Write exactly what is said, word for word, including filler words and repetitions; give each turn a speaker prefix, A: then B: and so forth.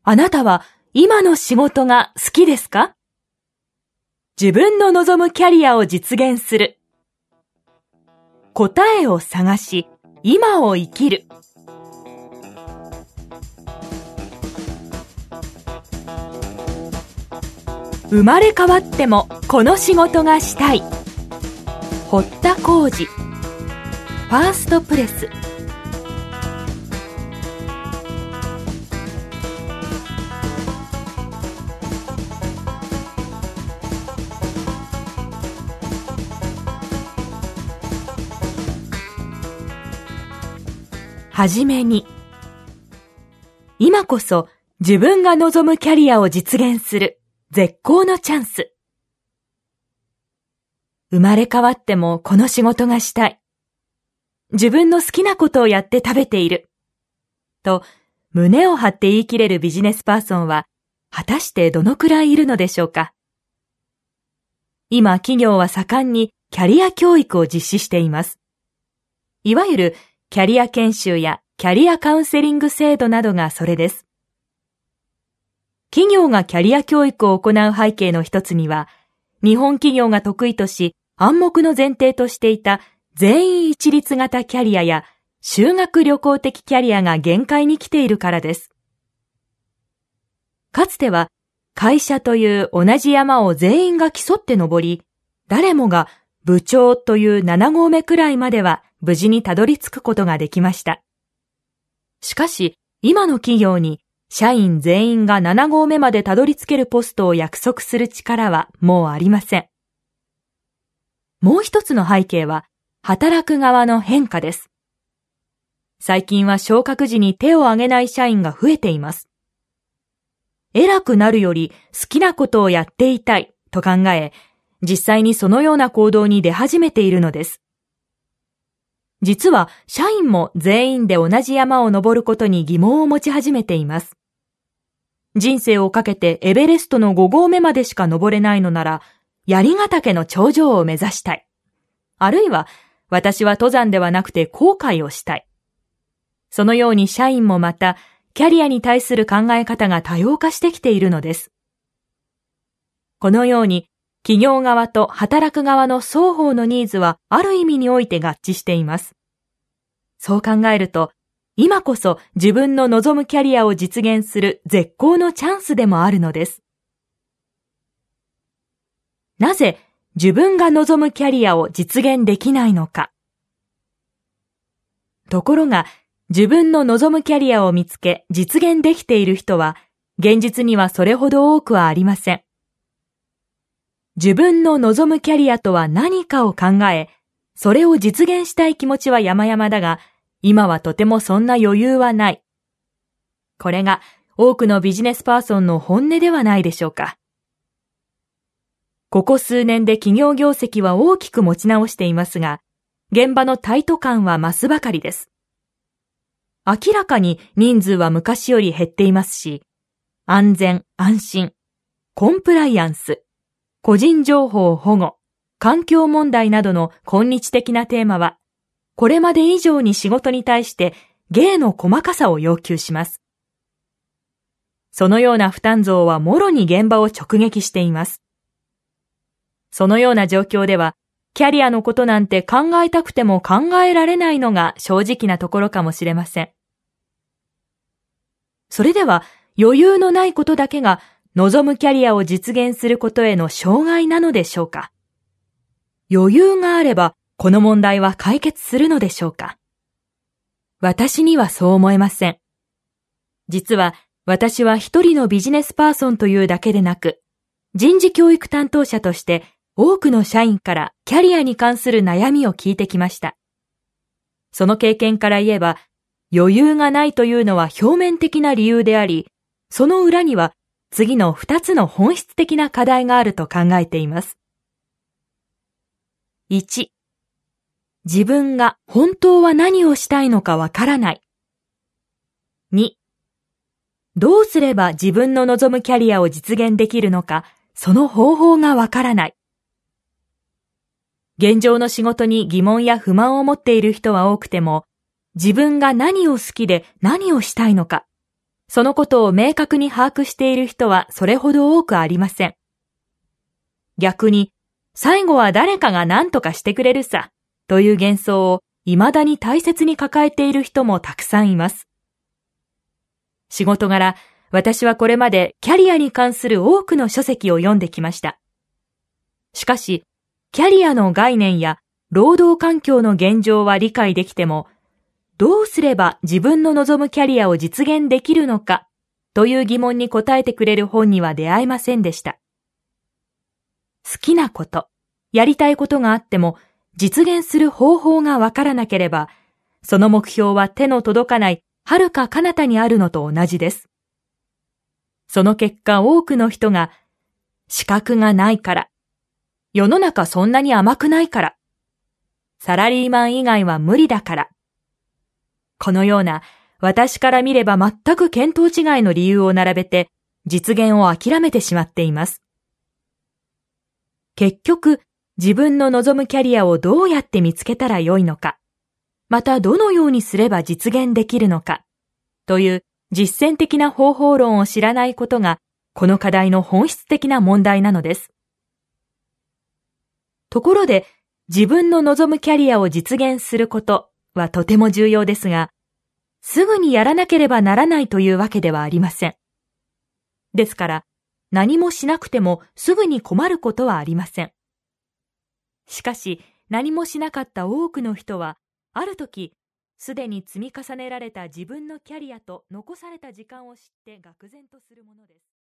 A: あなたは今の仕事が好きですか？自分の望むキャリアを実現する。答えを探し、今を生きる。生まれ変わってもこの仕事がしたい。堀田浩二、ファーストプレス。はじめに、今こそ自分が望むキャリアを実現する絶好のチャンス。生まれ変わってもこの仕事がしたい。自分の好きなことをやって食べている。と胸を張って言い切れるビジネスパーソンは果たしてどのくらいいるのでしょうか。今企業は盛んにキャリア教育を実施しています。いわゆるキャリア研修やキャリアカウンセリング制度などがそれです。企業がキャリア教育を行う背景の一つには、日本企業が得意とし暗黙の前提としていた全員一律型キャリアや修学旅行的キャリアが限界に来ているからです。かつては会社という同じ山を全員が競って登り、誰もが部長というなな合目くらいまでは無事にたどり着くことができました。しかし、今の企業に社員全員がなな合目までたどり着けるポストを約束する力はもうありません。もう一つの背景は、働く側の変化です。最近は昇格時に手を挙げない社員が増えています。偉くなるより好きなことをやっていたいと考え、実際にそのような行動に出始めているのです。実は社員も全員で同じ山を登ることに疑問を持ち始めています。人生をかけてエベレストのご合目までしか登れないのなら、槍ヶ岳の頂上を目指したい。あるいは私は登山ではなくて航海をしたい。そのように社員もまたキャリアに対する考え方が多様化してきているのです。このように企業側と働く側の双方のニーズはある意味において合致しています。そう考えると、今こそ自分の望むキャリアを実現する絶好のチャンスでもあるのです。なぜ自分が望むキャリアを実現できないのか。ところが、自分の望むキャリアを見つけ実現できている人は、現実にはそれほど多くはありません。自分の望むキャリアとは何かを考え、それを実現したい気持ちは山々だが、今はとてもそんな余裕はない。これが多くのビジネスパーソンの本音ではないでしょうか。ここ数年で企業業績は大きく持ち直していますが、現場のタイト感は増すばかりです。明らかに人数は昔より減っていますし、安全・安心、コンプライアンス、個人情報保護、環境問題などの今日的なテーマは、これまで以上に仕事に対して芸の細かさを要求します。そのような負担増はもろに現場を直撃しています。そのような状況では、キャリアのことなんて考えたくても考えられないのが正直なところかもしれません。それでは、余裕のないことだけが望むキャリアを実現することへの障害なのでしょうか。余裕があれば、この問題は解決するのでしょうか。私にはそう思えません。実は、私は一人のビジネスパーソンというだけでなく、人事教育担当者として多くの社員からキャリアに関する悩みを聞いてきました。その経験から言えば、余裕がないというのは表面的な理由であり、その裏には次の二つの本質的な課題があると考えています。いち、自分が本当は何をしたいのかわからない。に、どうすれば自分の望むキャリアを実現できるのか、その方法がわからない。現状の仕事に疑問や不満を持っている人は多くても、自分が何を好きで何をしたいのか、 そのことを明確に把握している人はそれほど多くありません。逆に、最後は誰かが何とかしてくれるさ、という幻想を未だに大切に抱えている人もたくさんいます。仕事柄、私はこれまでキャリアに関する多くの書籍を読んできました。しかし、キャリアの概念や労働環境の現状は理解できても、どうすれば自分の望むキャリアを実現できるのかという疑問に答えてくれる本には出会えませんでした。好きなこと、やりたいことがあっても実現する方法がわからなければ、その目標は手の届かない遥か彼方にあるのと同じです。その結果多くの人が資格がないから、世の中そんなに甘くないから、サラリーマン以外は無理だから、このような私から見れば全く見当違いの理由を並べて実現を諦めてしまっています。結局、自分の望むキャリアをどうやって見つけたらよいのか、またどのようにすれば実現できるのか、という実践的な方法論を知らないことが、この課題の本質的な問題なのです。ところで、自分の望むキャリアを実現することはとても重要ですが、すぐにやらなければならないというわけではありません。ですから、何もしなくてもすぐに困ることはありません。しかし、何もしなかった多くの人は、ある時、すでに積み重ねられた自分のキャリアと残された時間を知って愕然とするものです。